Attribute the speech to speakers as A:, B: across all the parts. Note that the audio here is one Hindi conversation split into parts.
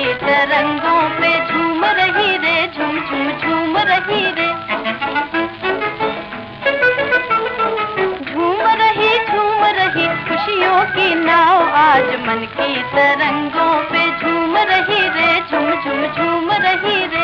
A: की तरंगों पे झूम रही रे, झूम झूम झूम रही रे। झूम रही खुशियों की नाव आज मन की तरंगों पे झूम रही रे, झूम झूम झूम रही रे।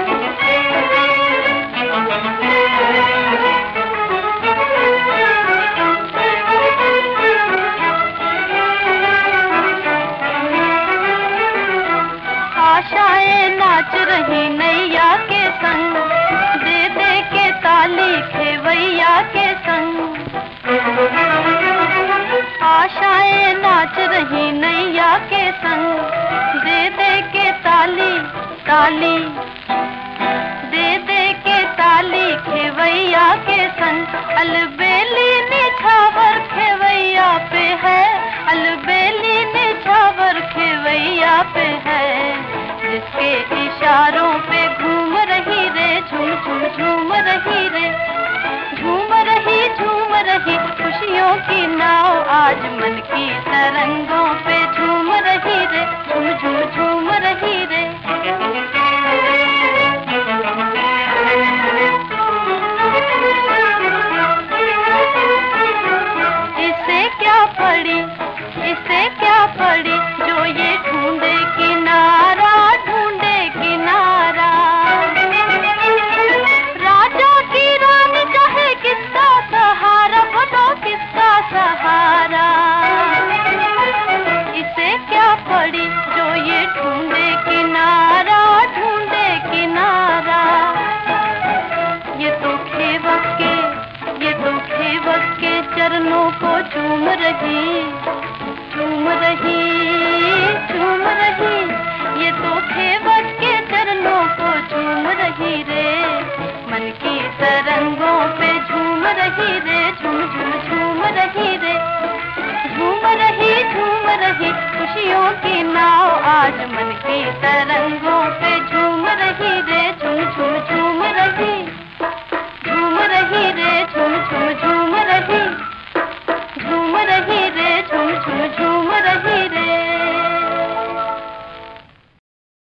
A: आशाएं नाच रही नैया के संग, दे दे के ताली खेवैया के संग। आशाएं नाच रही नैया के संग, दे दे के ताली ताली, दे दे के ताली खेवैया के संग। अलबेली निछावर खेवैया पे है, अलबेली निछावर खेवैया पे है, जिसके इशारों पे घूम रही रे, झूम झूम झूम रही रे। झूम रही खुशियों की नाव आज मन की तरंगों पे झूम रही रे, झूम झूम झूम रही रे। इसे क्या पड़ी जो ये ढूंढे किनारा, ढूंढे किनारा। राजा की रानी चाहे किसका सहारा, बोलो किसका सहारा। इसे क्या पड़ी जो ये ढूंढे किनारा, ढूंढे किनारा। ये तो खेवक के चरणों को चूम रही, झूम रही, झूम रही। ये तो खेवक के चरणों को झूम रही रे, मन की तरह